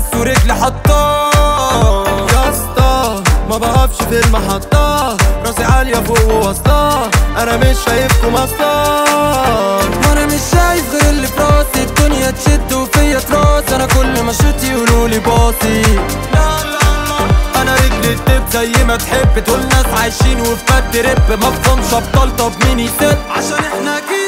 ورجلي حطاه. يا اسطى ما بقفش في المحطة، راسي عالية فوق ووسطاه، انا مش شايفكم اصلا. وانا مش شايف غير اللي في راسي، الدنيا تشد وفيا تراس، انا كل ما شوت يقولولي باصي. انا رجلي تدب زي ما تحب، دول ناس عايشين وفي بد رب، ما بفهمش ابطال، طب مين يسد عشان احنا كده.